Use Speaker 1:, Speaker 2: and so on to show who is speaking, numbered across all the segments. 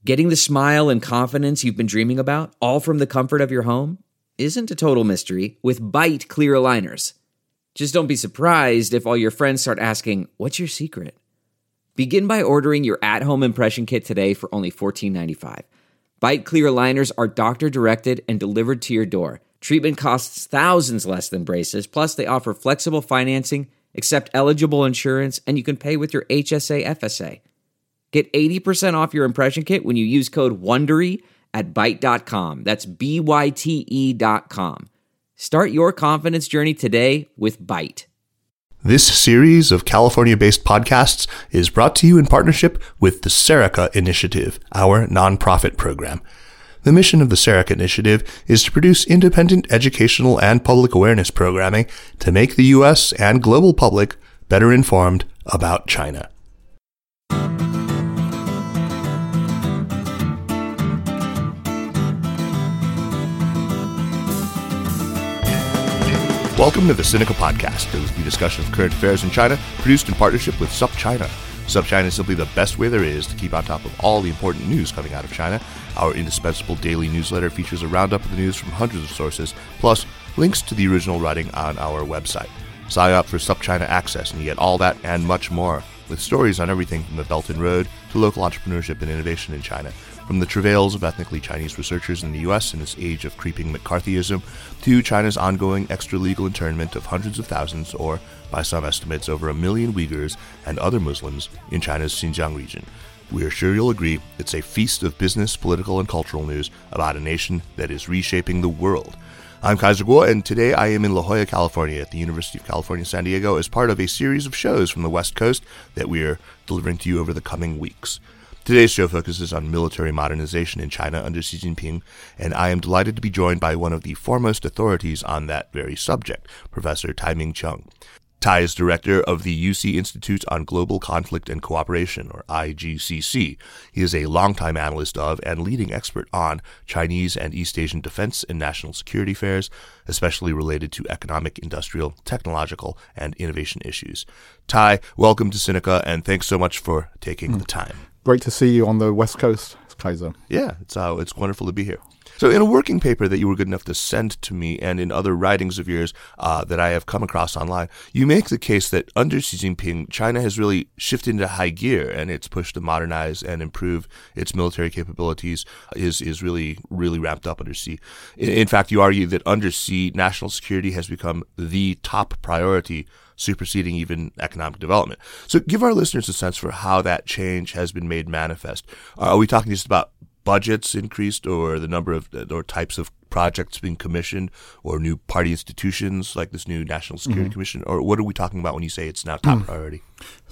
Speaker 1: Getting the smile and confidence you've been dreaming about, all from the comfort of your home, isn't a total mystery with Byte clear aligners. Just don't be surprised if all your friends start asking, "What's your secret?" Begin by ordering your at-home impression kit today for only $14.95. Byte clear aligners are doctor-directed and delivered to your door. Treatment costs thousands less than braces, plus they offer flexible financing, accept eligible insurance, and you can pay with your HSA FSA. Get 80% off your impression kit when you use code WONDERY at Byte.com. That's BYTE.com. Start your confidence journey today with Byte.
Speaker 2: This series of California-based podcasts is brought to you in partnership with the Serica Initiative, our nonprofit program. The mission of the Serica Initiative is to produce independent educational and public awareness programming to make the U.S. and global public better informed about China. Welcome to the Sinica Podcast, a weekly discussion of current affairs in China, produced in partnership with SupChina. SupChina is simply the best way there is to keep on top of all the important news coming out of China. Our indispensable daily newsletter features a roundup of the news from hundreds of sources, plus links to the original writing on our website. Sign up for SupChina Access and you get all that and much more, with stories on everything from the Belt and Road to local entrepreneurship and innovation in China. From the travails of ethnically Chinese researchers in the U.S. in this age of creeping McCarthyism, to China's ongoing extra-legal internment of hundreds of thousands, or, by some estimates, over 1 million Uyghurs and other Muslims in China's Xinjiang region. We are sure you'll agree it's a feast of business, political, and cultural news about a nation that is reshaping the world. I'm Kaiser Kuo, and today I am in La Jolla, California at the University of California, San Diego as part of a series of shows from the West Coast that we are delivering to you over the coming weeks. Today's show focuses on military modernization in China under Xi Jinping, and I am delighted to be joined by one of the foremost authorities on that very subject, Professor Tai-Ming Cheung. Tai is director of the UC Institute on Global Conflict and Cooperation, or IGCC. He is a longtime analyst of and leading expert on Chinese and East Asian defense and national security affairs, especially related to economic, industrial, technological, and innovation issues. Tai, welcome to Sinica, and thanks so much for taking the time.
Speaker 3: Great to see you on the West Coast, Kaiser.
Speaker 2: Yeah, it's wonderful to be here. So in a working paper that you were good enough to send to me and in other writings of yours that I have come across online, you make the case that under Xi Jinping, China has really shifted into high gear, and its push to modernize and improve its military capabilities is really ramped up under Xi. In fact, you argue that under Xi, national security has become the top priority, superseding even economic development. So give our listeners a sense for how that change has been made manifest. Are we talking just about budgets increased, or the number of or types of projects being commissioned, or new party institutions like this new National Security Commission? Or what are we talking about when you say it's now top priority?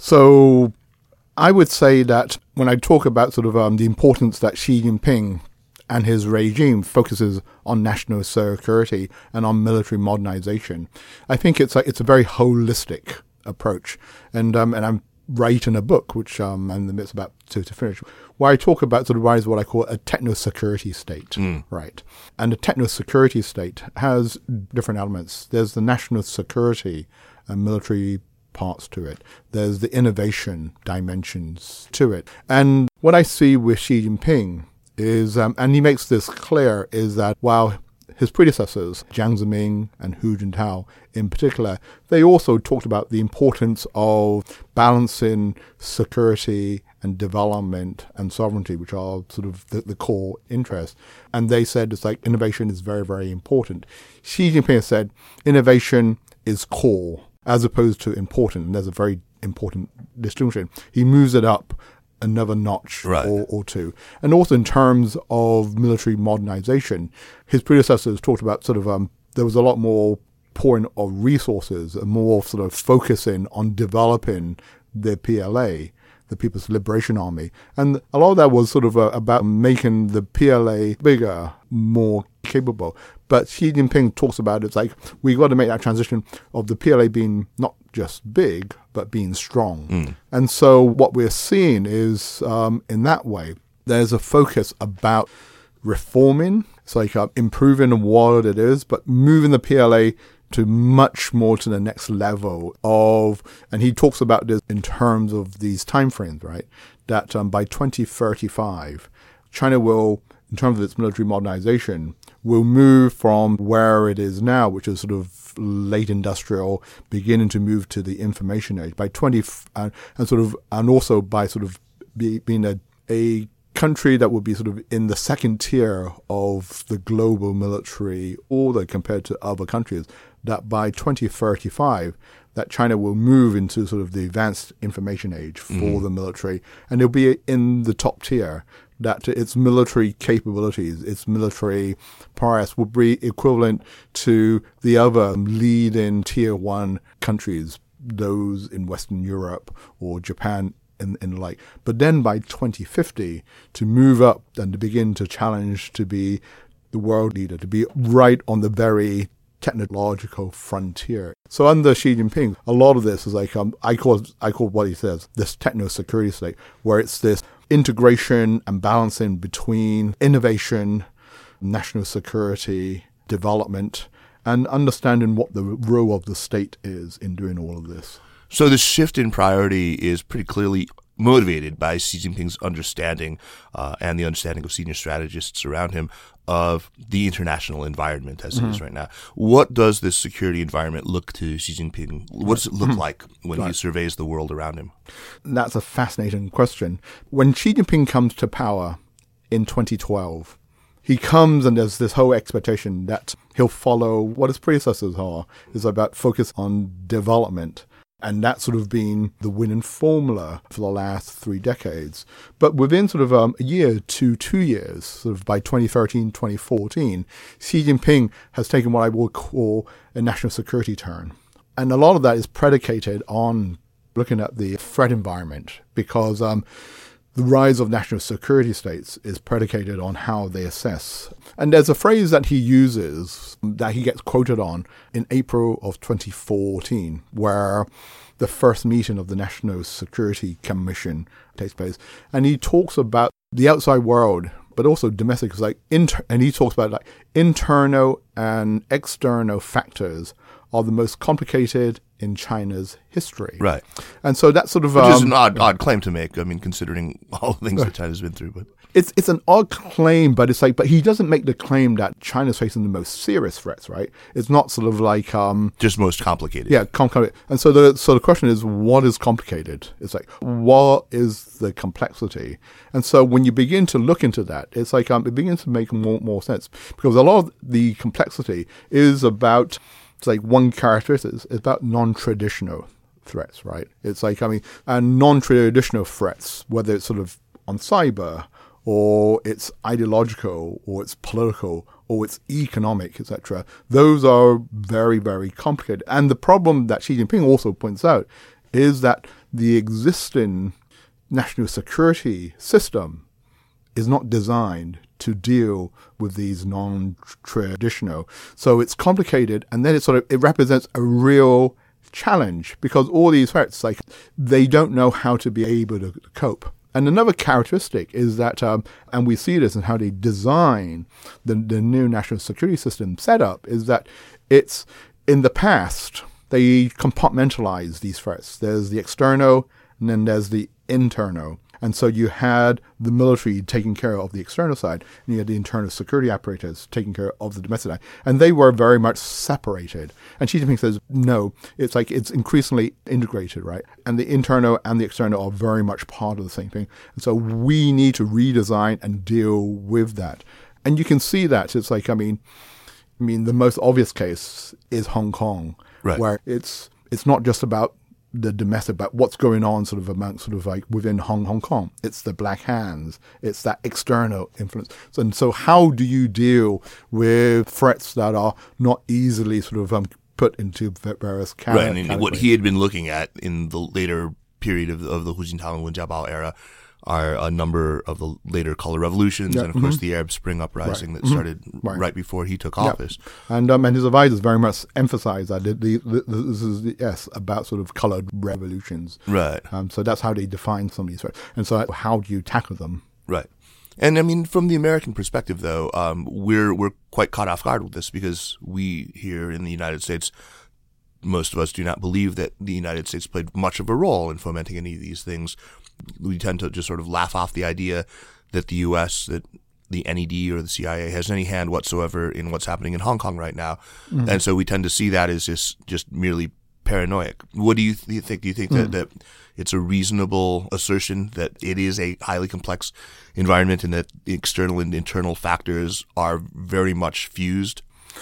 Speaker 3: So I would say that when I talk about sort of the importance that Xi Jinping and his regime focuses on national security and on military modernization, I think it's a very holistic approach. And I'm writing a book, which I'm in the midst about to finish, where I talk about sort of what I call a techno-security state, right? And the techno-security state has different elements. There's the national security and military parts to it. There's the innovation dimensions to it. And what I see with Xi Jinping is, and he makes this clear, is that while his predecessors, Jiang Zemin and Hu Jintao in particular, they also talked about the importance of balancing security and development and sovereignty, which are sort of the core interests. And they said it's like innovation is very, very important. Xi Jinping said innovation is core as opposed to important. And there's a very important distinction. He moves it up another notch or two. And also in terms of military modernization, his predecessors talked about sort of there was a lot more pouring of resources and more sort of focusing on developing the PLA, the People's Liberation Army. And a lot of that was sort of about making the PLA bigger, more capable. But Xi Jinping talks about it's like we got to make that transition of the PLA being not just big, but being strong. And so what we're seeing is, in that way, there's a focus about reforming. It's like improving what it is, but moving the PLA to much more to the next level of, and he talks about this in terms of these timeframes, right? That by 2035, China will, in terms of its military modernization, will move from where it is now, which is sort of late industrial, beginning to move to the information age by and also by sort of being a country that would be sort of in the second tier of the global military order compared to other countries, that by 2035, that China will move into sort of the advanced information age for the military, and it'll be in the top tier, that its military capabilities, its military prowess will be equivalent to the other leading tier one countries, those in Western Europe or Japan and the like. But then by 2050, to move up and to begin to challenge to be the world leader, to be right on the very technological frontier. So under Xi Jinping, a lot of this is like, I call what he says this techno-security state, where it's this integration and balancing between innovation, national security, development, and understanding what the role of the state is in doing all of this.
Speaker 2: So the shift in priority is pretty clearly motivated by Xi Jinping's understanding and the understanding of senior strategists around him of the international environment as it is right now. What does this security environment look to Xi Jinping? What does it look like when he surveys the world around him?
Speaker 3: That's a fascinating question. When Xi Jinping comes to power in 2012, he comes and there's this whole expectation that he'll follow what his predecessors are, is about focus on development. And that's sort of been the winning formula for the last 3 decades. But within sort of a year to 2 years, sort of by 2013, 2014, Xi Jinping has taken what I would call a national security turn. And a lot of that is predicated on looking at the threat environment, because the rise of national security states is predicated on how they assess. And there's a phrase that he uses that he gets quoted on in April of 2014, where the first meeting of the National Security Commission takes place. And he talks about the outside world, but also domestic, and he talks about like internal and external factors are the most complicated in China's history.
Speaker 2: Right.
Speaker 3: And so that's sort of...
Speaker 2: Which is an odd claim to make, I mean, considering all the things that China's been through. But
Speaker 3: It's an odd claim, but it's like, but he doesn't make the claim that China's facing the most serious threats, right? It's not sort of like...
Speaker 2: just most complicated.
Speaker 3: Yeah, complicated. And so the question is, what is complicated? It's like, what is the complexity? And so when you begin to look into that, it's like, it begins to make more sense, because a lot of the complexity is about... It's like one characteristic is about non-traditional threats, right? It's like, and non-traditional threats, whether it's sort of on cyber or it's ideological or it's political or it's economic, etc., those are very, very complicated. And the problem that Xi Jinping also points out is that the existing national security system is not designed to deal with these non-traditional. So it's complicated, and then it represents a real challenge, because all these threats, like, they don't know how to be able to cope. And another characteristic is that, and we see this in how they design the new national security system setup, is that it's, in the past, they compartmentalize these threats. There's the external, and then there's the internal. And so you had the military taking care of the external side, and you had the internal security apparatus taking care of the domestic side. And they were very much separated. And Xi Jinping says, no, it's like it's increasingly integrated, right? And the internal and the external are very much part of the same thing. And so we need to redesign and deal with that. And you can see that. It's like, I mean, the most obvious case is Hong Kong,
Speaker 2: right,
Speaker 3: where it's not just about the domestic, but what's going on sort of amongst sort of like within Hong Kong. It's the black hands. It's that external influence. And so how do you deal with threats that are not easily sort of put into various categories?
Speaker 2: Right, and what he had been looking at in the later period of the Hu Jintao and Wen Jiabao era are a number of the later color revolutions, and of course the Arab Spring uprising that started right before he took office.
Speaker 3: And his advisors very much emphasize that this is about sort of colored revolutions.
Speaker 2: Right.
Speaker 3: So that's how they define some of these threats. And so how do you tackle them?
Speaker 2: Right. And I mean, from the American perspective, though, we're quite caught off guard with this, because we here in the United States, most of us do not believe that the United States played much of a role in fomenting any of these things. We tend to just sort of laugh off the idea that the U.S., that the NED or the CIA has any hand whatsoever in what's happening in Hong Kong right now. And so we tend to see that as just merely paranoid. What do you think? Do you think that it's a reasonable assertion that it is a highly complex environment and that the external and internal factors are very much fused?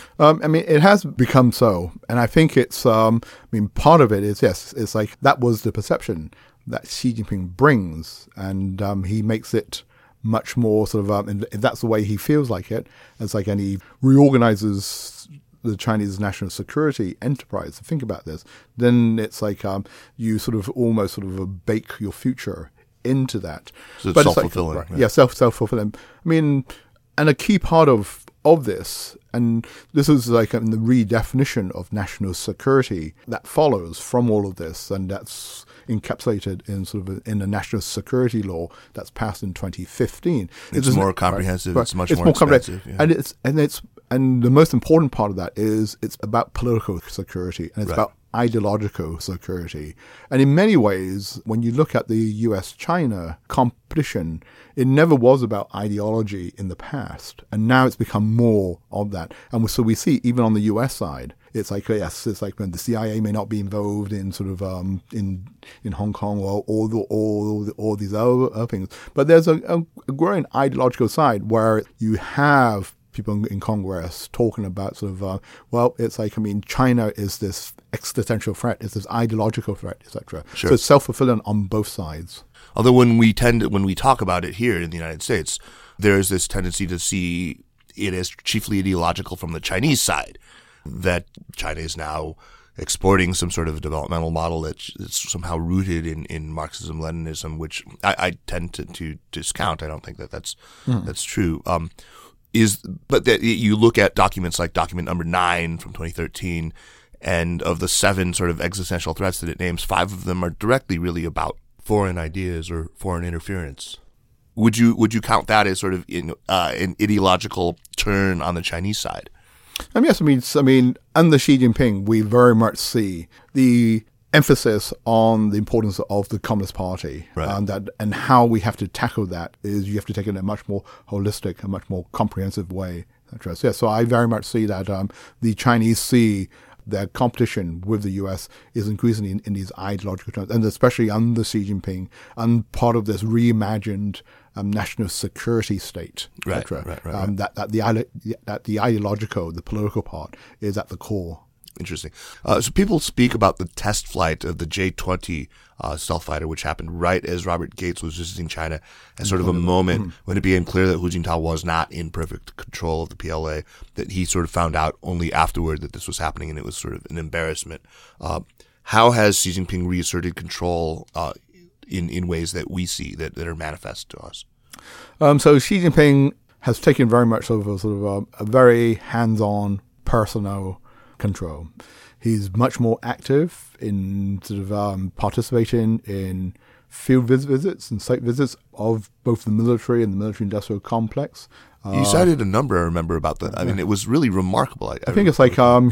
Speaker 3: It has become so. And I think it's, part of it is, yes, it's like that was the perception that Xi Jinping brings. And he makes it much more sort of, if that's the way he feels like it, it's like, and he reorganizes the Chinese national security enterprise to think about this, then it's like you sort of almost sort of bake your future into that.
Speaker 2: So it's self-fulfilling.
Speaker 3: Like, right, yeah, self-fulfilling. And a key part of this, and this is like in the redefinition of national security that follows from all of this, and that's encapsulated in sort of in the national security law that's passed in 2015.
Speaker 2: It's more comprehensive. Right, it's much more expensive. Yeah. And the most important part of that is it's about political security, and it's about ideological security. And in many ways, when you look at the US-China competition, it never was about ideology in the past. And now it's become more of that. And so we see, even on the US side, it's like, yes, it's like when the CIA may not be involved in sort of in Hong Kong or all these other things. But there's a growing ideological side where you have people in Congress talking about sort of, it's like, China is this existential threat, is this ideological threat, etc. Sure.
Speaker 3: So it's self-fulfilling on both sides.
Speaker 2: Although when we talk about it here in the United States, there is this tendency to see it as chiefly ideological from the Chinese side, that China is now exporting some sort of developmental model that's somehow rooted in Marxism-Leninism, which I tend to discount. I don't think that's true. But that you look at documents like document number 9 from 2013, and of the 7 sort of existential threats that it names, 5 of them are directly really about foreign ideas or foreign interference. Would you count that as sort of an ideological turn on the Chinese side?
Speaker 3: Yes, under Xi Jinping, we very much see the emphasis on the importance of the Communist Party, right. And how we have to tackle that is you have to take it in a much more holistic, a much more comprehensive way. So I very much see that the Chinese see their competition with the U.S. is increasingly in these ideological terms, and especially under Xi Jinping, and part of this reimagined national security state, etc. Right. That the ideological, the political part is at the core.
Speaker 2: Interesting. So people speak about the test flight of the J-20 stealth fighter, which happened right as Robert Gates was visiting China, as sort of a moment when it became clear that Hu Jintao was not in perfect control of the PLA, that he sort of found out only afterward that this was happening, and it was sort of an embarrassment. How has Xi Jinping reasserted control in ways that we see that are manifest to us?
Speaker 3: So Xi Jinping has taken very much of a very hands-on, personal control. He's much more active in sort of participating in field visits and site visits of both the military and the military-industrial complex.
Speaker 2: You cited a number, I remember, about that. It was really remarkable. I
Speaker 3: think it's like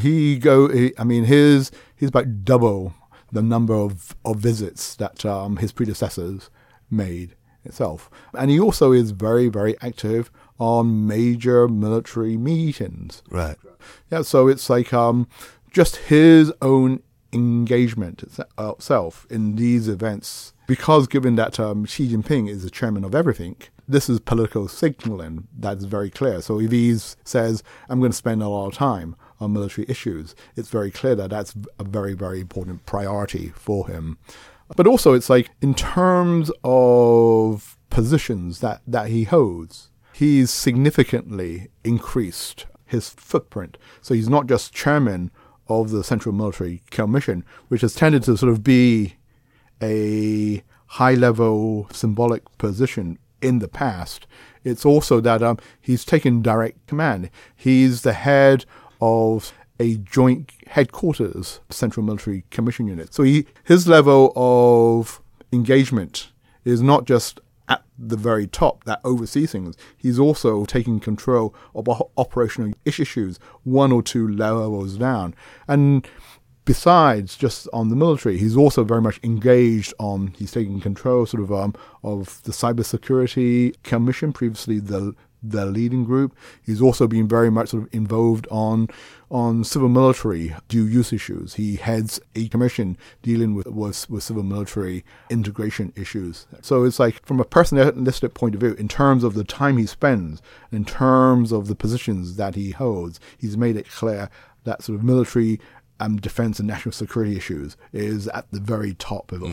Speaker 3: he's about double the number of visits that his predecessors made itself. And he also is very, very active on major military meetings.
Speaker 2: Right.
Speaker 3: Yeah, so it's like just his own engagement itself in these events, because given that Xi Jinping is the chairman of everything, this is political signaling that's very clear. So if he says, I'm going to spend a lot of time on military issues, it's very clear that that's a very, very important priority for him. But also it's like in terms of positions that he holds, he's significantly increased his footprint. So he's not just chairman of the Central Military Commission, which has tended to sort of be a high-level symbolic position in the past. It's also that he's taken direct command. He's the head of a joint headquarters Central Military Commission unit. So his level of engagement is not just at the very top that oversees things. He's also taking control of operational issues 1 or 2 levels down. And besides just on the military, he's also very much engaged he's taking control sort of the Cybersecurity Commission, previously the leading group. He's also been very much sort of involved on civil military dual use issues. He heads a commission dealing with civil military integration issues. So it's like, from a personalistic point of view, in terms of the time he spends, in terms of the positions that he holds, he's made it clear that sort of military defense and national security issues is at the very top of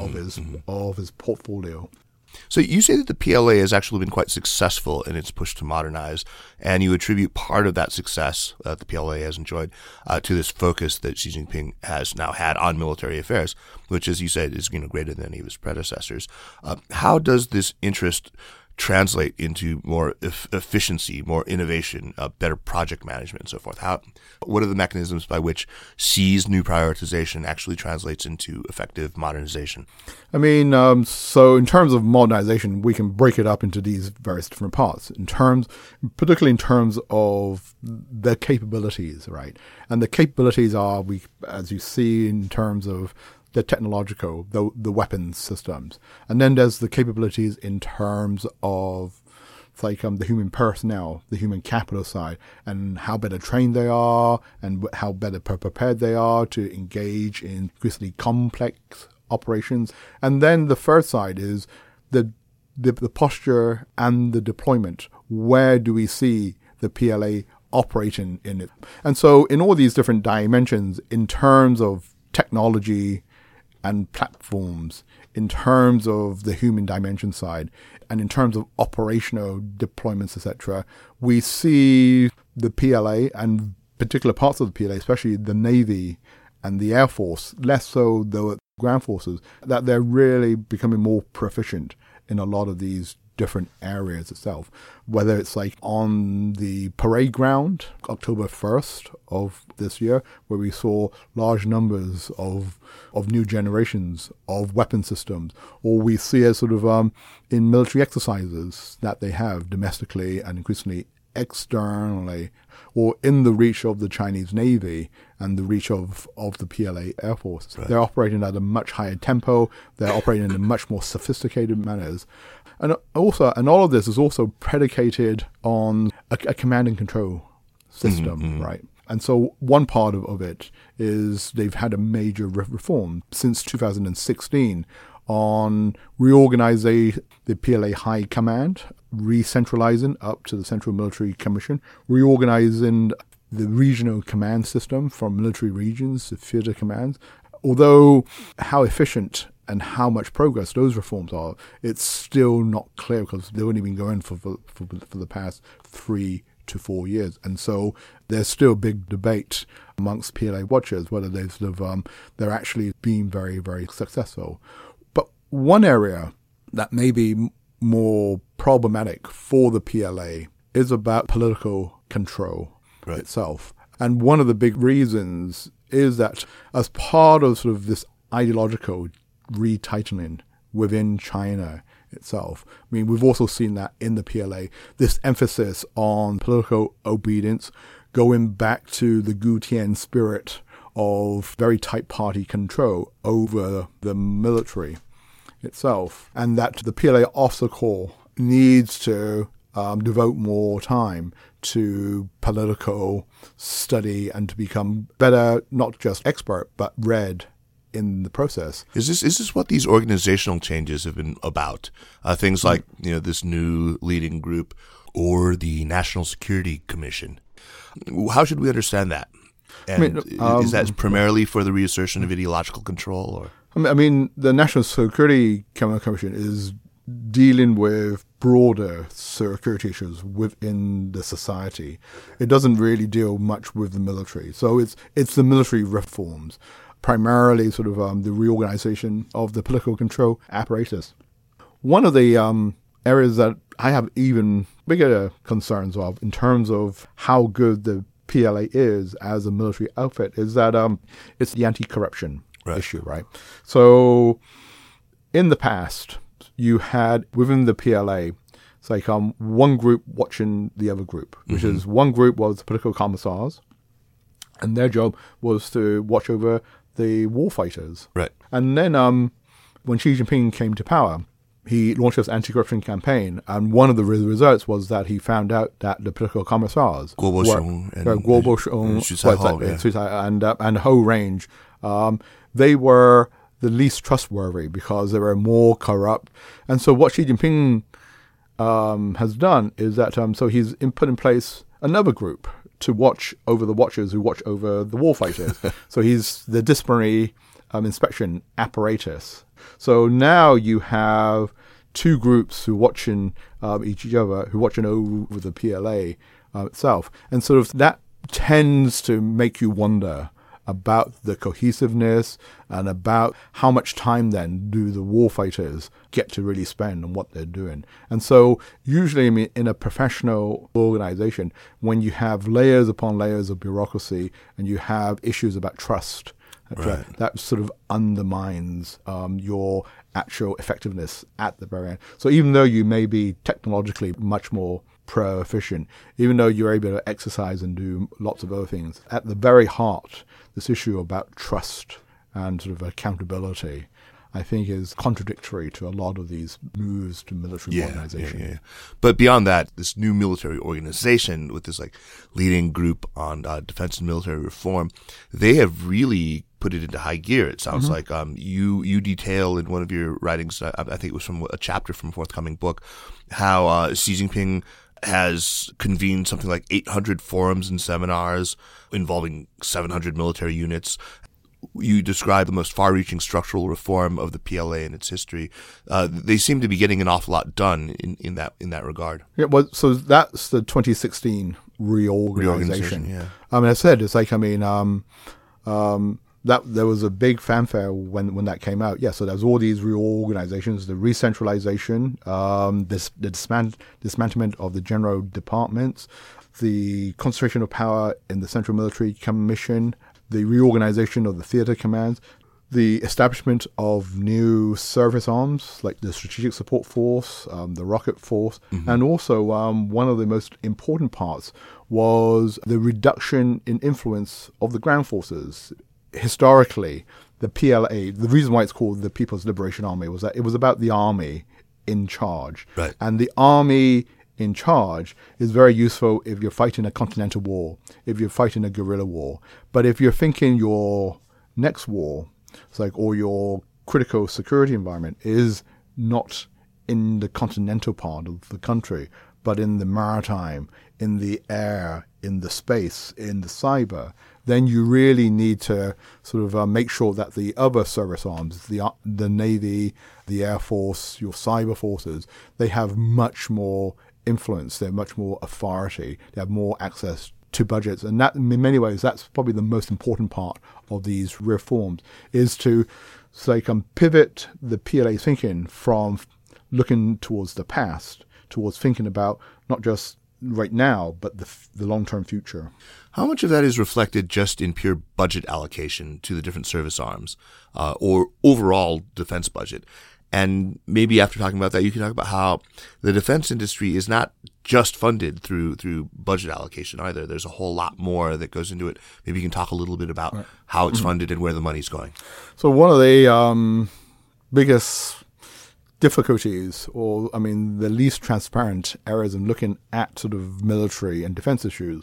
Speaker 3: his portfolio.
Speaker 2: So you say that the PLA has actually been quite successful in its push to modernize, and you attribute part of that success that the PLA has enjoyed to this focus that Xi Jinping has now had on military affairs, which, as you said, is greater than any of his predecessors. How does this interest translate into more efficiency, more innovation, better project management, and so forth? What are the mechanisms by which Xi's new prioritization actually translates into effective modernization?
Speaker 3: I mean, so in terms of modernization, we can break it up into these various different parts, particularly in terms of the capabilities, right? And the capabilities are, as you see, in terms of the technological, the weapons systems. And then there's the capabilities in terms of the human personnel, the human capital side, and how better trained they are and how better prepared they are to engage in increasingly complex operations. And then the third side is the posture and the deployment. Where do we see the PLA operating in it? And so in all these different dimensions, in terms of technology and platforms, in terms of the human dimension side, and in terms of operational deployments, etc., we see the PLA and particular parts of the PLA, especially the Navy and the Air Force, less so the ground forces, that they're really becoming more proficient in a lot of these different areas itself, whether it's like on the parade ground, October 1st of this year, where we saw large numbers of new generations of weapon systems, or we see it sort of in military exercises that they have domestically and increasingly externally, or in the reach of the Chinese Navy and the reach of the PLA Air Force. Right. They're operating at a much higher tempo. They're operating in much more sophisticated manners. And all of this is also predicated on a command and control system, right? And so one part of it is they've had a major reform since 2016 on reorganizing the PLA High Command, re-centralizing up to the Central Military Commission, reorganizing the regional command system from military regions to theater commands. Although how efficient and how much progress those reforms are, it's still not clear because they've only been going for the past 3 to 4 years. And so there's still big debate amongst PLA watchers whether they're actually being very, very successful. But one area that may be more problematic for the PLA is about political control itself. And one of the big reasons is that as part of sort of this ideological retightening within China itself, I mean, we've also seen that in the PLA, this emphasis on political obedience, going back to the Gutian spirit of very tight party control over the military itself, and that the PLA officer corps needs to devote more time to political study and to become better, not just expert, but read in the process.
Speaker 2: Is this what these organizational changes have been about? Things like this new leading group or the National Security Commission. How should we understand that? And is that primarily for the reassertion of ideological control, or?
Speaker 3: I mean, the National Security Commission is dealing with broader security issues within the society. It doesn't really deal much with the military. So it's the military reforms, primarily sort of the reorganization of the political control apparatus. One of the areas that I have even bigger concerns of in terms of how good the PLA is as a military outfit is that it's the anti-corruption issue, right? So in the past, you had within the PLA, it's like one group watching the other group, which is one group was the political commissars, and their job was to watch over the warfighters.
Speaker 2: Right.
Speaker 3: And then when Xi Jinping came to power, he launched this anti-corruption campaign, and one of the results was that he found out that the political commissars,
Speaker 2: Guo Boxiong
Speaker 3: and Ho Range, they were the least trustworthy because they were more corrupt. And so what Xi Jinping has done is that so he's put in place another group to watch over the watchers who watch over the warfighters. So he's the disciplinary inspection apparatus. So now you have two groups who are watching each other, who are watching over the PLA itself. And sort of that tends to make you wonder about the cohesiveness and about how much time then do the warfighters get to really spend on what they're doing. And so usually, I mean, in a professional organization, when you have layers upon layers of bureaucracy and you have issues about trust,
Speaker 2: right,
Speaker 3: that sort of undermines your actual effectiveness at the very end. So even though you may be technologically much more pro-efficient, even though you're able to exercise and do lots of other things, at the very heart, this issue about trust and sort of accountability, I think, is contradictory to a lot of these moves to military modernization.
Speaker 2: Yeah. But beyond that, this new military organization with this like leading group on defense and military reform, they have really put it into high gear. It sounds like you detail in one of your writings, I think it was from a chapter from a forthcoming book, how Xi Jinping has convened something like 800 forums and seminars involving 700 military units. You describe the most far-reaching structural reform of the PLA in its history. They seem to be getting an awful lot done in that regard.
Speaker 3: Yeah, well, so that's the 2016 reorganization.
Speaker 2: Yeah.
Speaker 3: I mean, I said it's like that there was a big fanfare when that came out. Yeah, so there's all these reorganizations, the re-centralization, the dismantlement of the general departments, the concentration of power in the Central Military Commission, the reorganization of the theater commands, the establishment of new service arms like the Strategic Support Force, the Rocket Force, and also one of the most important parts was the reduction in influence of the ground forces. Historically, the PLA, the reason why it's called the People's Liberation Army was that it was about the army in charge.
Speaker 2: Right.
Speaker 3: And the army in charge is very useful if you're fighting a continental war, if you're fighting a guerrilla war. But if you're thinking your next war, it's like, or your critical security environment is not in the continental part of the country, but in the maritime, in the air, in the space, in the cyber, then you really need to sort of make sure that the other service arms, the Navy, the Air Force, your cyber forces, they have much more influence, they have much more authority, they have more access to budgets. And that, in many ways, that's probably the most important part of these reforms, is to pivot the PLA thinking from looking towards the past, towards thinking about not just right now, but the long-term future.
Speaker 2: How much of that is reflected just in pure budget allocation to the different service arms, or overall defense budget? And maybe after talking about that, you can talk about how the defense industry is not just funded through budget allocation either. There's a whole lot more that goes into it. Maybe you can talk a little bit about how it's funded and where the money's going.
Speaker 3: So one of the biggest difficulties, or the least transparent areas in looking at sort of military and defense issues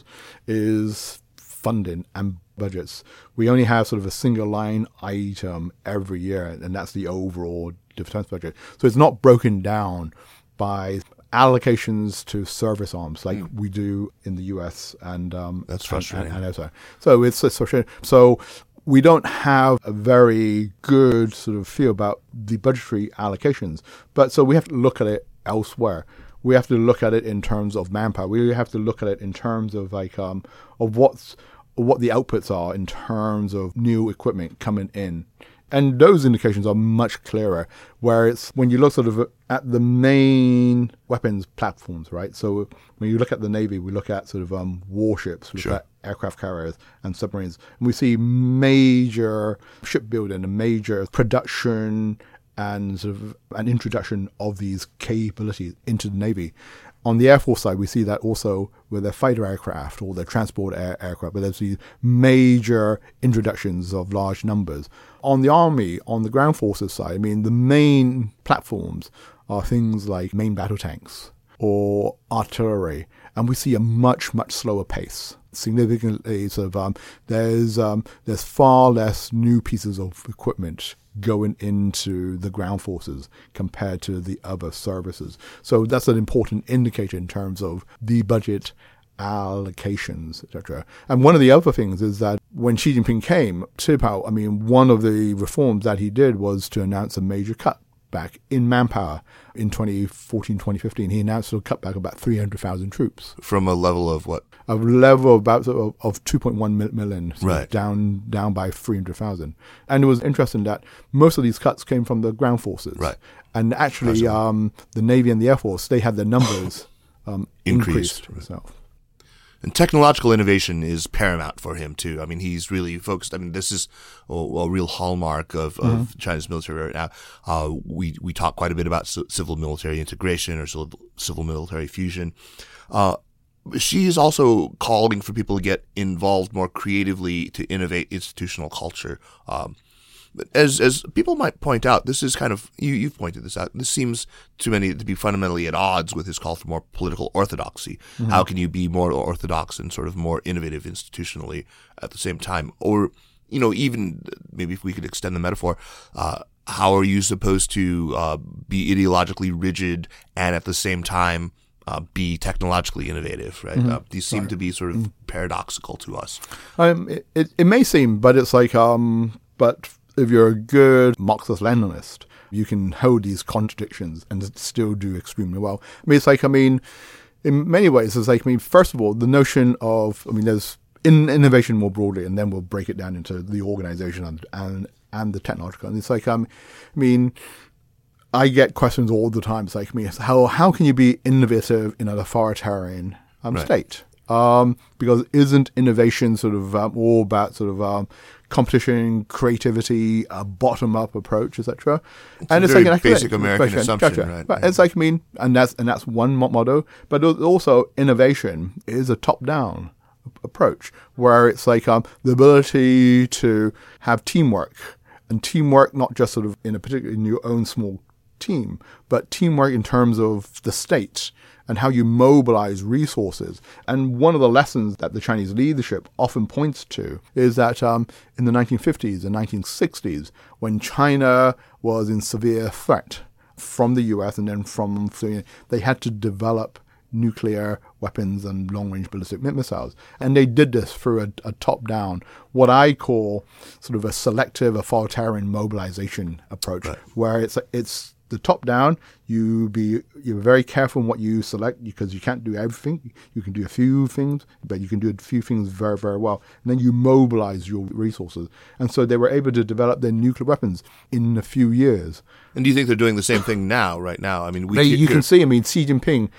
Speaker 3: is funding and budgets. We only have sort of a single line item every year, and that's the overall defense budget. So it's not broken down by allocations to service arms like we do in the US and
Speaker 2: that's frustrating.
Speaker 3: And elsewhere. So it's frustrating. So we don't have a very good sort of feel about the budgetary allocations. But so we have to look at it elsewhere. We have to look at it in terms of manpower. We have to look at it in terms of of what the outputs are in terms of new equipment coming in. And those indications are much clearer, where it's when you look sort of at the main weapons platforms, right? So when you look at the Navy, we look at sort of warships, we look at aircraft carriers and submarines, and we see major shipbuilding and major production and sort of an introduction of these capabilities into the Navy. On the Air Force side, we see that also with their fighter aircraft or their transport aircraft, but there's these major introductions of large numbers. On the Army, on the ground forces side, I mean, the main platforms are things like main battle tanks or artillery, and we see a much, much slower pace. Significantly, there's far less new pieces of equipment going into the ground forces compared to the other services. So that's an important indicator in terms of the budget allocations, etc. And one of the other things is that when Xi Jinping came to power, I mean, one of the reforms that he did was to announce a major cut back in manpower. In 2014, 2015, he announced a cutback of about 300,000 troops.
Speaker 2: From a level of what?
Speaker 3: A level of about of 2.1 million,
Speaker 2: right.
Speaker 3: down by 300,000. And it was interesting that most of these cuts came from the ground forces.
Speaker 2: Right.
Speaker 3: And actually, the Navy and the Air Force, they had their numbers increased.
Speaker 2: Right.
Speaker 3: So.
Speaker 2: And technological innovation is paramount for him, too. I mean, he's really focused. I mean, this is a real hallmark of China's military right now. We talk quite a bit about civil-military integration or civil-military fusion. She is also calling for people to get involved more creatively to innovate institutional culture. But as people might point out, this is kind of, you've pointed this out, this seems to many to be fundamentally at odds with his call for more political orthodoxy. Mm-hmm. How can you be more orthodox and sort of more innovative institutionally at the same time? Or, even maybe if we could extend the metaphor, how are you supposed to be ideologically rigid and at the same time be technologically innovative, right? Mm-hmm. These seem to be sort of paradoxical to us.
Speaker 3: It may seem, but it's like, but if you're a good Marxist-Leninist, you can hold these contradictions and still do extremely well. In many ways, it's like, first of all, the notion of, there's innovation more broadly, and then we'll break it down into the organization and the technological. And it's like, I get questions all the time. It's like, how can you be innovative in an authoritarian state? Because isn't innovation sort of all about sort of competition, creativity, a bottom-up approach, etc.?
Speaker 2: And it's like an basic American assumption, right?
Speaker 3: But it's like, and that's one motto. But also, innovation is a top-down approach, where it's like the ability to have teamwork, and teamwork not just sort of in your own small team, but teamwork in terms of the state and how you mobilize resources. And one of the lessons that the Chinese leadership often points to is that in the 1950s and 1960s, when China was in severe threat from the US and then from they had to develop nuclear weapons and long-range ballistic missiles. And they did this through a top-down, what I call sort of a selective authoritarian mobilization approach, right, where it's the top-down. You're very careful in what you select because you can't do everything. You can do a few things, but you can do a few things very, very well. And then you mobilize your resources. And so they were able to develop their nuclear weapons in a few years.
Speaker 2: And do you think they're doing the same thing now, right now?
Speaker 3: You can see, Xi Jinping,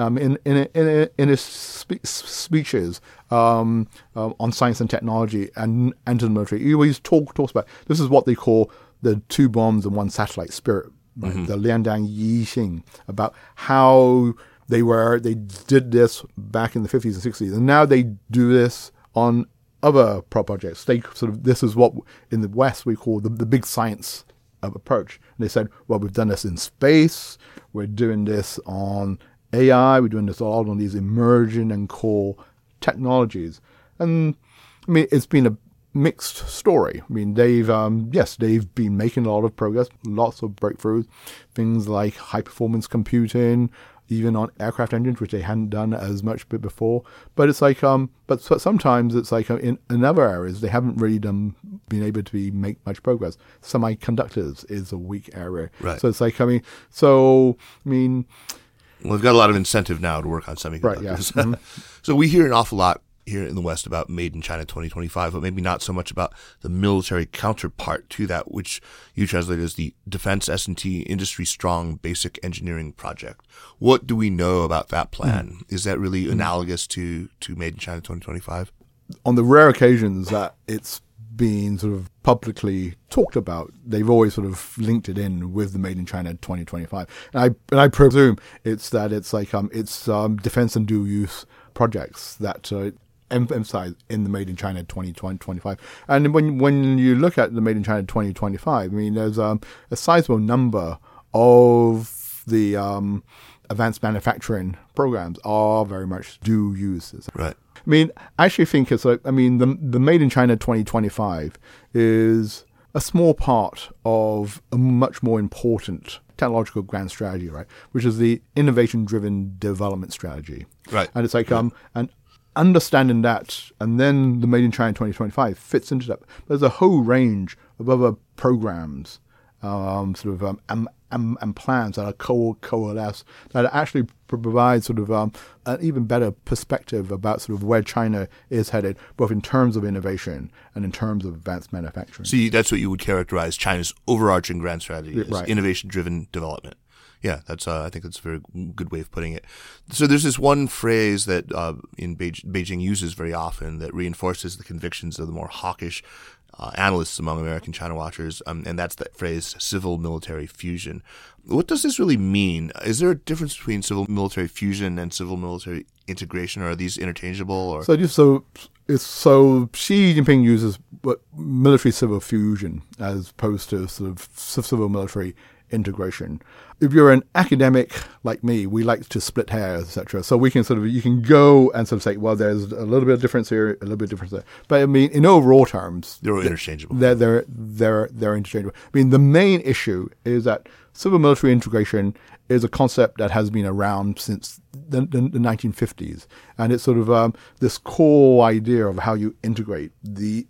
Speaker 3: in his speeches on science and technology and to the military, he always talks about, this is what they call the 2 bombs and 1 satellite spirit. Right, mm-hmm. The Liandang Yixing, about how they did this back in the 50s and 60s, and now they do this on other projects. They this is what in the West we call the big science approach. And they said, well, we've done this in space, we're doing this on AI, we're doing this all on these emerging and core technologies. And it's been a mixed story. They've been making a lot of progress, lots of breakthroughs, things like high performance computing, even on aircraft engines, which they hadn't done as much before. But it's like, but sometimes it's like in other areas they haven't really been able to make much progress. Semiconductors is a weak area,
Speaker 2: right?
Speaker 3: So it's like,
Speaker 2: well, we've got a lot of incentive now to work on semiconductors.
Speaker 3: Right, yeah. Mm-hmm.
Speaker 2: So we hear an awful lot here in the West about Made in China 2025, but maybe not so much about the military counterpart to that, which you translate as the Defense S&T Industry Strong Basic Engineering Project. What do we know about that plan? Mm-hmm. Is that really analogous to Made in China 2025?
Speaker 3: On the rare occasions that it's been sort of publicly talked about. They've always sort of linked it in with the Made in China 2025. And I presume it's defense and dual use projects that emphasize in the Made in China 2025. And when you look at the Made in China 2025, I mean, there's a sizable number of the advanced manufacturing programs are very much dual use.
Speaker 2: Right.
Speaker 3: I mean, I actually think the Made in China 2025 is a small part of a much more important technological grand strategy, right? Which is the innovation-driven development strategy.
Speaker 2: Right.
Speaker 3: And it's and understanding that, and then the Made in China 2025 fits into that. There's a whole range of other programs, and plans that are coalesce that actually provide sort of an even better perspective about sort of where China is headed, both in terms of innovation and in terms of advanced manufacturing.
Speaker 2: So that's what you would characterize China's overarching grand strategy as,
Speaker 3: right.
Speaker 2: Innovation-driven development. Yeah, that's. I think that's a very good way of putting it. So there's this one phrase that in Beijing uses very often that reinforces the convictions of the more hawkish analysts among American China watchers, and that's the phrase civil-military fusion. What does this really mean? Is there a difference between civil-military fusion and civil-military integration, or are these interchangeable? Or?
Speaker 3: So Xi Jinping uses military-civil fusion as opposed to sort of civil-military integration. If you're an academic like me, we like to split hairs, etc. So we can you can go and sort of say, well, there's a little bit of difference here, a little bit of difference there. But I mean, in overall terms,
Speaker 2: they're interchangeable.
Speaker 3: They're interchangeable. I mean, the main issue is that civil military integration is a concept that has been around since the 1950s, and it's sort of this core idea of how you integrate the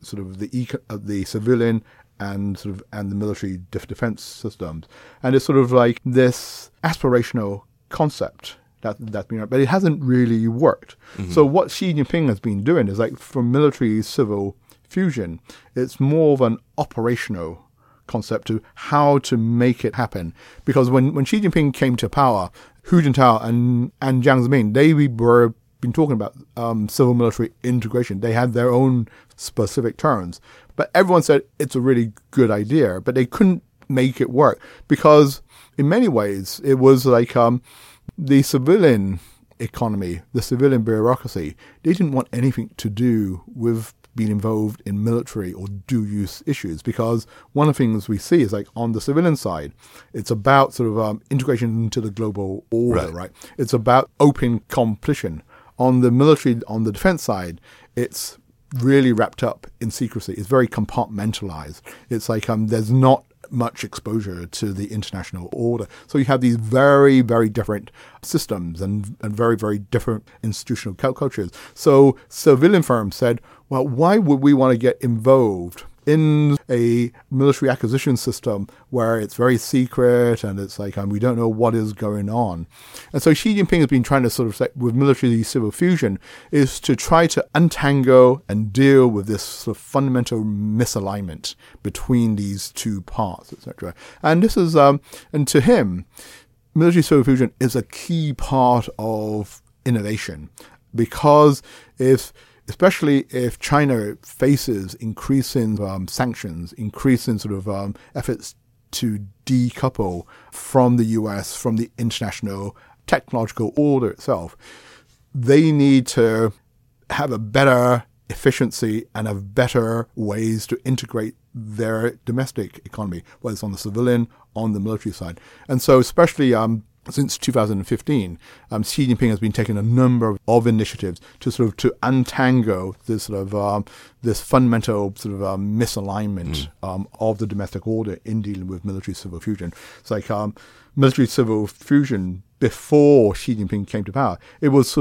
Speaker 3: civilian and the military defense systems, and it's sort of like this aspirational concept that's been, but it hasn't really worked. Mm-hmm. So what Xi Jinping has been doing is for military civil fusion, it's more of an operational concept to how to make it happen. Because when Xi Jinping came to power, Hu Jintao and Jiang Zemin, they were been talking about civil military integration. They had their own specific terms. But everyone said it's a really good idea, but they couldn't make it work because in many ways it was the civilian economy, the civilian bureaucracy, they didn't want anything to do with being involved in military or dual use issues, because one of the things we see is on the civilian side, it's about sort of integration into the global order, right? It's about open competition. On the military, on the defense side, it's really wrapped up in secrecy. It's very compartmentalized. It's there's not much exposure to the international order. So you have these very, very different systems and very, very different institutional cultures. So civilian firms said, well, why would we want to get involved in a military acquisition system where it's very secret and it's we don't know what is going on? And so Xi Jinping has been trying to sort of say, with military civil fusion, is to try to untangle and deal with this sort of fundamental misalignment between these two parts, etc. And this is, and to him, military civil fusion is a key part of innovation, because especially if China faces increasing sanctions, increasing sort of efforts to decouple from the US, from the international technological order itself, they need to have a better efficiency and have better ways to integrate their domestic economy, whether it's on the civilian, on the military side. And so especially since 2015, Xi Jinping has been taking a number of initiatives to untangle this this fundamental misalignment of the domestic order in dealing with military civil fusion. It's military civil fusion before Xi Jinping came to power. It was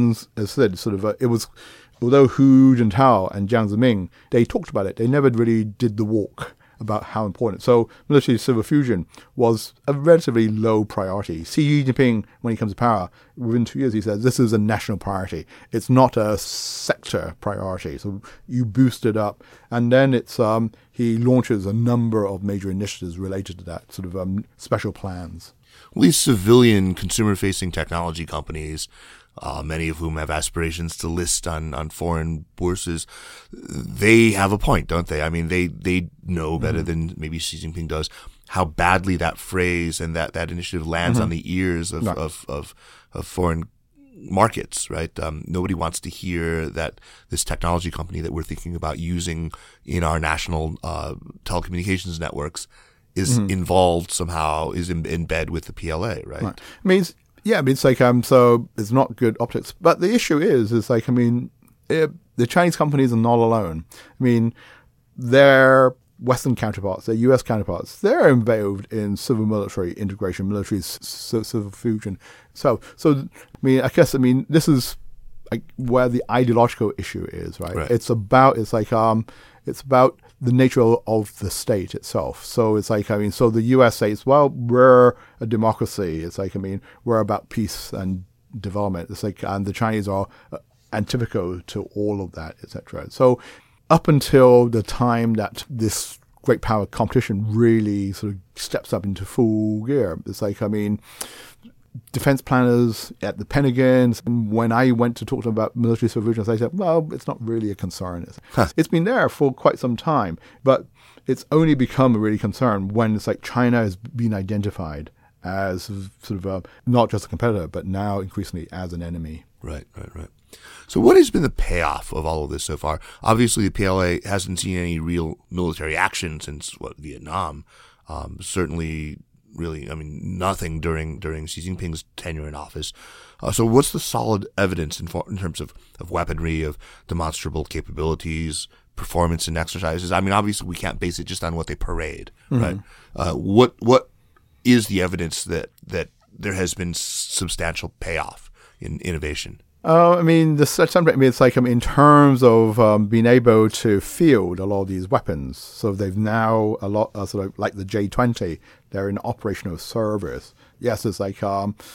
Speaker 3: it was, although Hu Jintao and Jiang Zemin, they talked about it, they never really did the walk about how important. So military civil fusion was a relatively low priority. Xi Jinping, when he comes to power, within 2 years, he says, this is a national priority. It's not a sector priority. So you boost it up. And then he launches a number of major initiatives related to that, sort of special plans.
Speaker 2: Well, these civilian consumer-facing technology companies many of whom have aspirations to list on foreign bourses, they have a point, don't they? I mean, they know better than maybe Xi Jinping does how badly that phrase and that initiative lands on the ears of foreign markets, right? Nobody wants to hear that this technology company that we're thinking about using in our national telecommunications networks is involved somehow, is in bed with the PLA, right?
Speaker 3: I mean, it's like, so it's not good optics. But the issue is like, I mean, the Chinese companies are not alone. I mean, their Western counterparts, their US counterparts, they're involved in civil military integration, military civil fusion. So, I mean, I guess, this is like where the ideological issue is, right? It's about the nature of the state itself. So it's like, so the US says, well, we're a democracy. It's like, we're about peace and development. It's like, and the Chinese are antithetical to all of that, etc. So up until the time that this great power competition really sort of steps up into full gear, it's like, defense planners at the Pentagon, when I went to talk to them about military surveillance, they said, well, it's not really a concern. It's been there for quite some time, but it's only become a really concern when it's like China has been identified as sort of not just a competitor, but now increasingly as an enemy.
Speaker 2: Right. So what has been the payoff of all of this so far? Obviously, the PLA hasn't seen any real military action since, Vietnam. Certainly, really, nothing during Xi Jinping's tenure in office. So what's the solid evidence in terms of weaponry, of demonstrable capabilities, performance in exercises? Obviously, we can't base it just on what they parade, right? What is the evidence that there has been substantial payoff in innovation?
Speaker 3: It's like in terms of being able to field a lot of these weapons. So they've now a lot sort of like the J-20. They're in operational service. Yes, it's like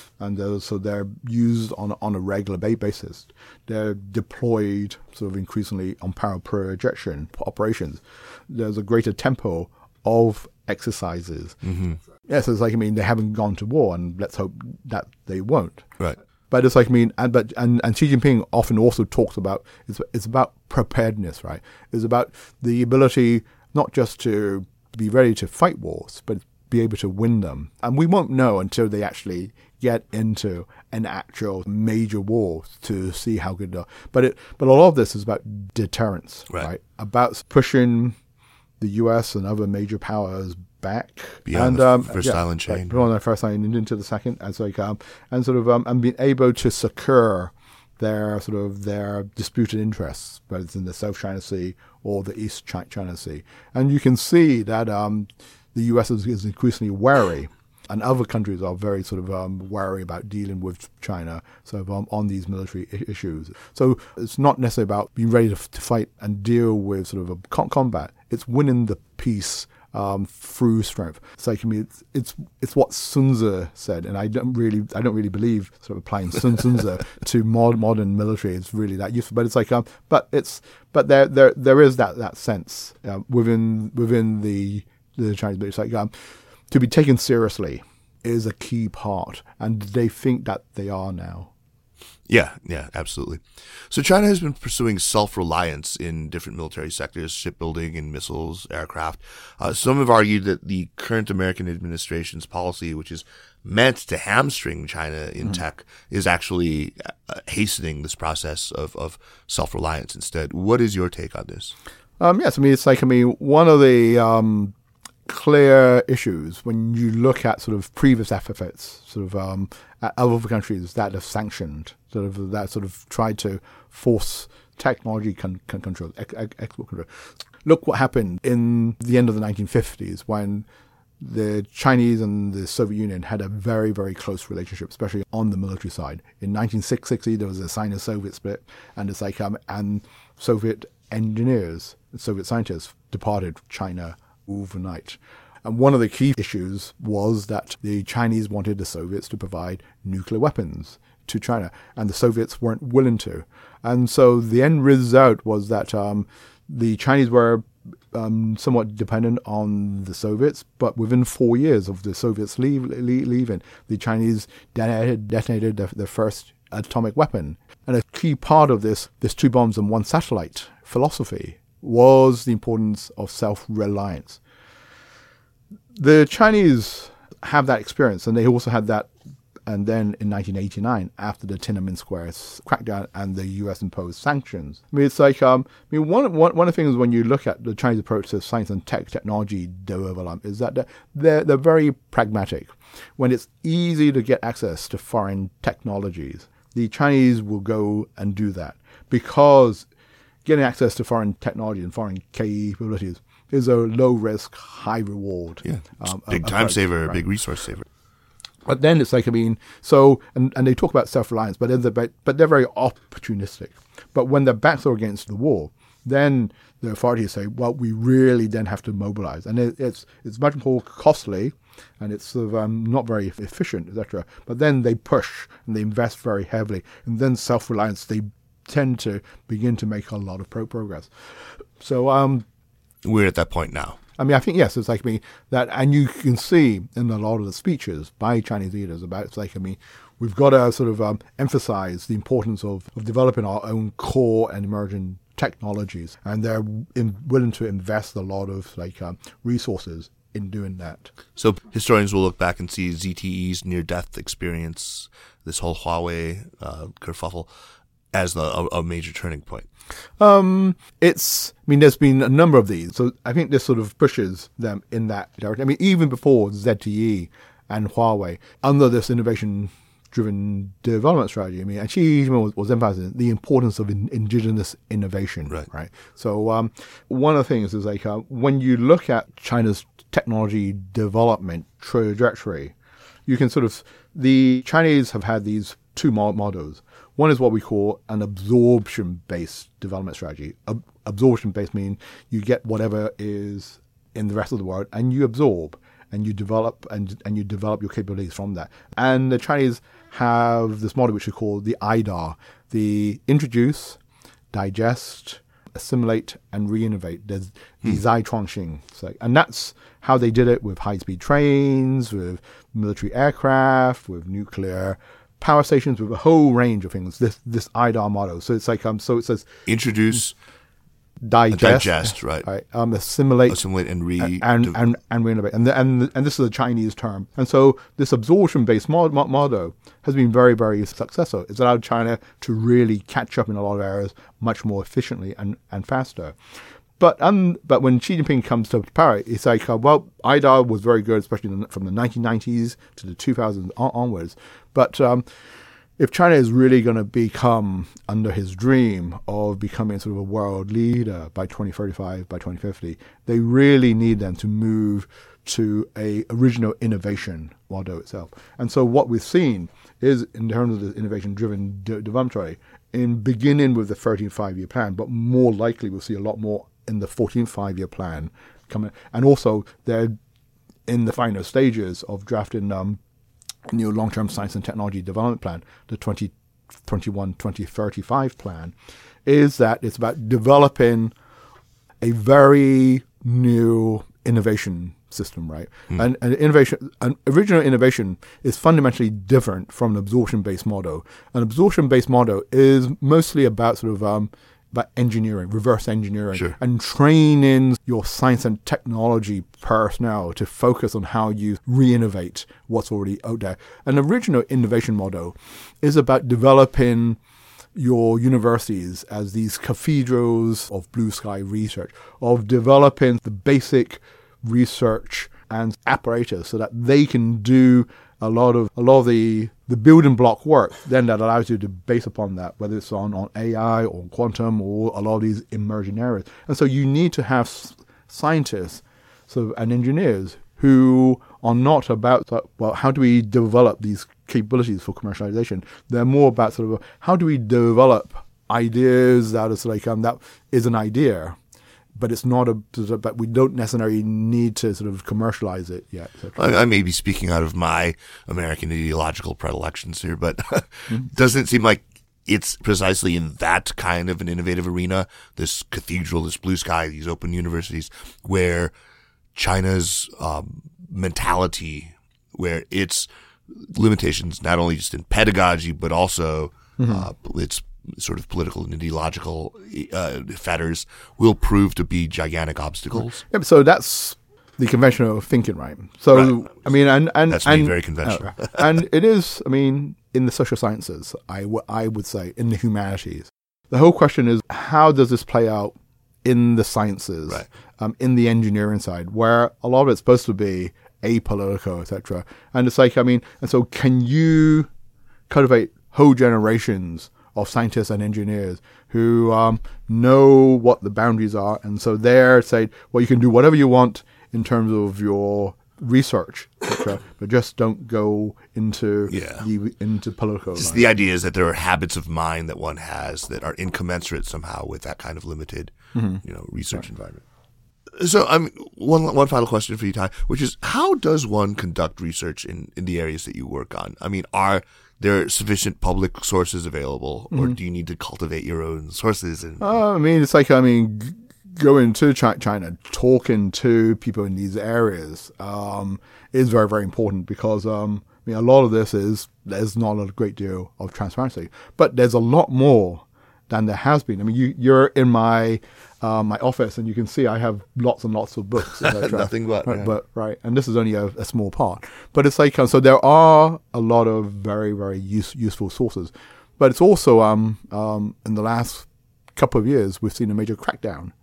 Speaker 3: so they're used on a regular basis. They're deployed sort of increasingly on parallel projection operations. There's a greater tempo of exercises. Yes, it's like they haven't gone to war, and let's hope that they won't.
Speaker 2: Right.
Speaker 3: But it's like, and Xi Jinping often also talks about, it's about preparedness, right? It's about the ability not just to be ready to fight wars, but be able to win them. And we won't know until they actually get into an actual major war to see how good they are. But a lot of this is about deterrence, right? About pushing the US and other major powers back
Speaker 2: beyond the first island chain,
Speaker 3: beyond the first island into the second, and so and being able to secure their disputed interests, whether it's in the South China Sea or the East China Sea. And you can see that the US is increasingly wary, and other countries are very wary about dealing with China on these military issues. So it's not necessarily about being ready to fight and deal with a combat. It's winning the peace through strength. It's like, it's what Sun Tzu said, and I don't really believe applying Sun Tzu to modern military is really that useful. But it's like, but there is that sense within the Chinese military. It's like to be taken seriously is a key part, and they think that they are now.
Speaker 2: Yeah, absolutely. So China has been pursuing self-reliance in different military sectors, shipbuilding and missiles, aircraft. Some have argued that the current American administration's policy, which is meant to hamstring China in tech, is actually hastening this process of self-reliance instead. What is your take on this?
Speaker 3: Yes, it's like, one of the clear issues when you look at previous efforts, at other countries that have sanctioned, tried to force technology control, export control. Look what happened in the end of the 1950s when the Chinese and the Soviet Union had a very, very close relationship, especially on the military side. In 1960, there was a Sino-Soviet split, and it's like, and Soviet engineers, Soviet scientists departed China overnight. And one of the key issues was that the Chinese wanted the Soviets to provide nuclear weapons to China, and the Soviets weren't willing to. And so the end result was that the Chinese were somewhat dependent on the Soviets, but within 4 years of the Soviets leaving, the Chinese detonated their first atomic weapon. And a key part of this two bombs and one satellite philosophy was the importance of self-reliance. The Chinese have that experience, and they also had that. And then in 1989, after the Tiananmen Square crackdown and the U.S. imposed sanctions, I mean, it's like one of the things when you look at the Chinese approach to science and technology development is that they're very pragmatic. When it's easy to get access to foreign technologies, the Chinese will go and do that because getting access to foreign technology and foreign capabilities is a low risk, high reward.
Speaker 2: Yeah, big time saver, right? Big resource saver.
Speaker 3: But then it's like, I mean, so, and they talk about self-reliance, but they're very opportunistic. But when their backs are against the wall, then the authorities say, well, we really then have to mobilize. And it's much more costly, and it's sort of not very efficient, etc. But then they push, and they invest very heavily. And then self-reliance, they tend to begin to make a lot of progress. So
Speaker 2: we're at that point now.
Speaker 3: I mean, I think, yes, it's like, I mean, that, and you can see in a lot of the speeches by Chinese leaders about, it's like, I mean, we've got to sort of emphasize the importance of developing our own core and emerging technologies. And they're willing to invest a lot of resources in doing that.
Speaker 2: So historians will look back and see ZTE's near-death experience, this whole Huawei kerfuffle, as a major turning point.
Speaker 3: There's been a number of these. So I think this sort of pushes them in that direction. I mean, even before ZTE and Huawei, under this innovation-driven development strategy, I mean, and Xi Jinping was emphasizing the importance of indigenous innovation, right? So one of the things is like when you look at China's technology development trajectory, you can sort of, the Chinese have had these two mottos. One is what we call an absorption-based development strategy. Absorption-based means you get whatever is in the rest of the world and you absorb and you develop and you develop your capabilities from that. And the Chinese have this model which is called the IDAR, the introduce, digest, assimilate, and re-innovate. There's the Zai Chuangxing. And that's how they did it with high-speed trains, with military aircraft, with nuclear power stations, with a whole range of things. This IDAR model. So it's like so it says
Speaker 2: introduce,
Speaker 3: digest,
Speaker 2: right?
Speaker 3: Assimilate,
Speaker 2: and
Speaker 3: re-innovate. And this is a Chinese term. And so this absorption-based model has been very, very successful. It's allowed China to really catch up in a lot of areas much more efficiently and faster. But when Xi Jinping comes to power, it's like, IDAR was very good, especially from the 1990s to the 2000s onwards. But if China is really going to become under his dream of becoming sort of a world leader by 2035, by 2050, they really need them to move to a original innovation model itself. And so what we've seen is, in terms of the innovation-driven development strategy, in beginning with the 13th five-year plan, but more likely we'll see a lot more in the 14th five-year plan coming. And also they're in the final stages of drafting new long-term science and technology development plan, the 2021-2035 plan, is that it's about developing a very new innovation system, right? And original innovation is fundamentally different from an absorption-based model. An absorption-based model is mostly about sort of about engineering, reverse engineering,
Speaker 2: sure,
Speaker 3: and training your science and technology personnel to focus on how you re-innovate what's already out there. An original innovation model is about developing your universities as these cathedrals of blue sky research, of developing the basic research and apparatus so that they can do a lot of the building block work then that allows you to base upon that, whether it's on AI or quantum or a lot of these emerging areas. And so you need to have scientists and engineers who are not about, how do we develop these capabilities for commercialization? They're more about how do we develop ideas that is that is an idea, but it's not but we don't necessarily need to sort of commercialize it yet.
Speaker 2: I may be speaking out of my American ideological predilections here, but doesn't it seem like it's precisely in that kind of an innovative arena, this cathedral, this blue sky, these open universities, where China's mentality, where its limitations, not only just in pedagogy, but also its sort of political and ideological fetters will prove to be gigantic obstacles.
Speaker 3: Yeah, so that's the conventional thinking, right? So,
Speaker 2: Right.
Speaker 3: I mean, and
Speaker 2: That's being very conventional.
Speaker 3: and it is, I mean, in the social sciences, I would say, in the humanities. The whole question is, how does this play out in the sciences,
Speaker 2: Right.
Speaker 3: In the engineering side, where a lot of it's supposed to be apolitical, etc. And it's like, I mean, and so can you cultivate whole generations of scientists and engineers who know what the boundaries are, and so they're saying, well, you can do whatever you want in terms of your research, etc., but just don't go into into political.
Speaker 2: Just the idea is that there are habits of mind that one has that are incommensurate somehow with that kind of limited, research environment. So, one final question for you, Ty, which is, how does one conduct research in the areas that you work on? I mean, are there sufficient public sources available, or do you need to cultivate your own sources?
Speaker 3: I mean, it's like, going to China, talking to people in these areas is very, very important, because a lot of this there's not a great deal of transparency, but there's a lot more than there has been. I mean, you're in my office, and you can see I have lots and lots of books.
Speaker 2: Nothing but.
Speaker 3: Right,
Speaker 2: Yeah.
Speaker 3: but right, and this is only a small part. But it's like, so there are a lot of very, very useful sources. But it's also in the last couple of years, we've seen a major crackdown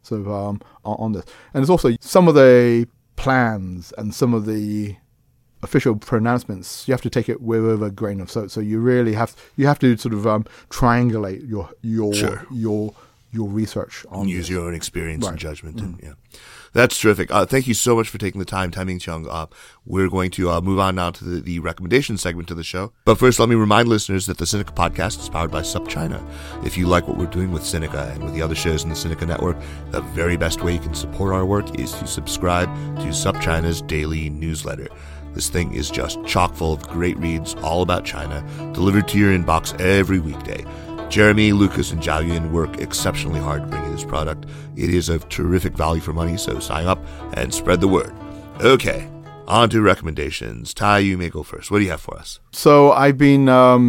Speaker 3: on this, and it's also some of the plans and some of the official pronouncements, you have to take it with a grain of salt. So you really have to sort of triangulate your research on
Speaker 2: use your own experience and
Speaker 3: Right.
Speaker 2: judgment. And, that's terrific. Thank you so much for taking the time, Taiming Chung. We're going to move on now to the recommendation segment of the show. But first, let me remind listeners that the Sinica podcast is powered by SupChina. If you like what we're doing with Sinica and with the other shows in the Sinica network, the very best way you can support our work is to subscribe to SupChina's daily newsletter. This thing is just chock full of great reads all about China, delivered to your inbox every weekday. Jeremy, Lucas, and Zhao Yun work exceptionally hard bringing this product. It is of terrific value for money, so sign up and spread the word. Okay, on to recommendations. Ty, you may go first. What do you have for us?
Speaker 3: So I've been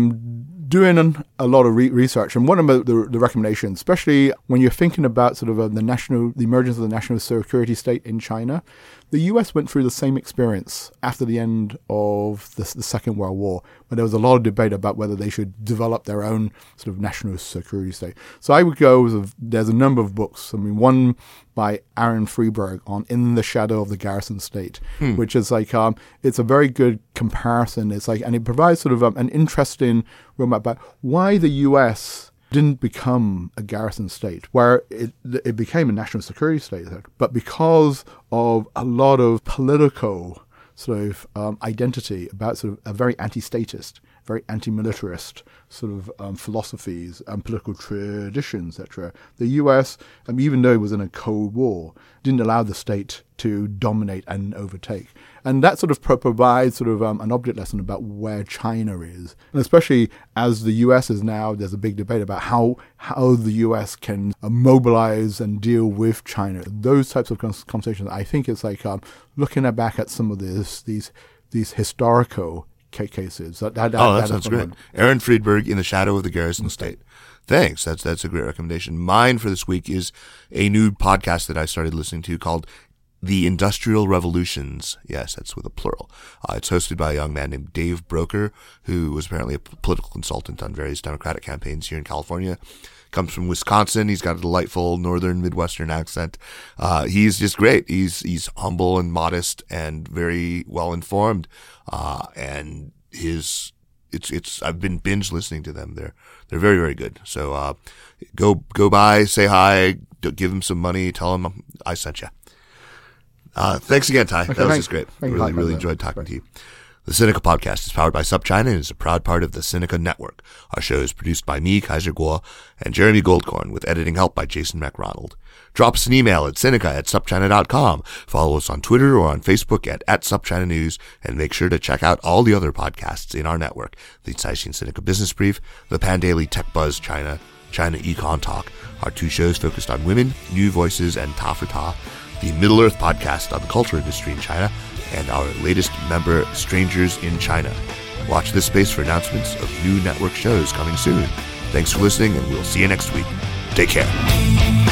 Speaker 3: doing a lot of research, and one of the recommendations, especially when you're thinking about sort of the emergence of the national security state in China, the U.S. went through the same experience after the end of the Second World War, when there was a lot of debate about whether they should develop their own sort of national security state. So I would go, there's a number of books. I mean, one by Aaron Freeberg on In the Shadow of the Garrison State, which is like, it's a very good comparison. It's like, and it provides sort of an interesting roadmap about why the U.S. didn't become a garrison state, where it became a national security state, but because of a lot of political sort of identity about sort of a very anti-statist, very anti-militarist sort of philosophies and political traditions, etc. The U.S., even though it was in a Cold War, didn't allow the state to dominate and overtake. And that sort of provides sort of an object lesson about where China is. And especially as the U.S. is now, there's a big debate about how the U.S. can mobilize and deal with China. Those types of conversations, I think it's like looking back at some of these historical cases. That
Speaker 2: sounds great. Aaron Friedberg, In the Shadow of the Garrison State. Thanks. That's a great recommendation. Mine for this week is a new podcast that I started listening to called The Industrial Revolutions. Yes, that's with a plural. It's hosted by a young man named Dave Broker, who was apparently a political consultant on various Democratic campaigns here in California. Comes from Wisconsin. He's got a delightful northern Midwestern accent. He's just great. He's humble and modest and very well informed. And I've been binge listening to them. They're very, very good. So, go by, say hi, give him some money, tell him I sent you. Thanks again, Ty.
Speaker 3: Okay,
Speaker 2: that was just great. Really enjoyed talking to you. The Sinica podcast is powered by SupChina and is a proud part of the Sinica network. Our show is produced by me, Kaiser Kuo, and Jeremy Goldkorn, with editing help by Jason McRonald. Drop us an email at sinica@supchina.com. Follow us on Twitter or on Facebook at SupChina News, and make sure to check out all the other podcasts in our network: the Caixin Sinica Business Brief, the Pandaily Tech Buzz China, China Econ Talk, our two shows focused on women, New Voices and Ta for Ta, the Middle Earth podcast on the culture industry in China, and our latest member, Strangers in China. Watch this space for announcements of new network shows coming soon. Thanks for listening, and we'll see you next week. Take care.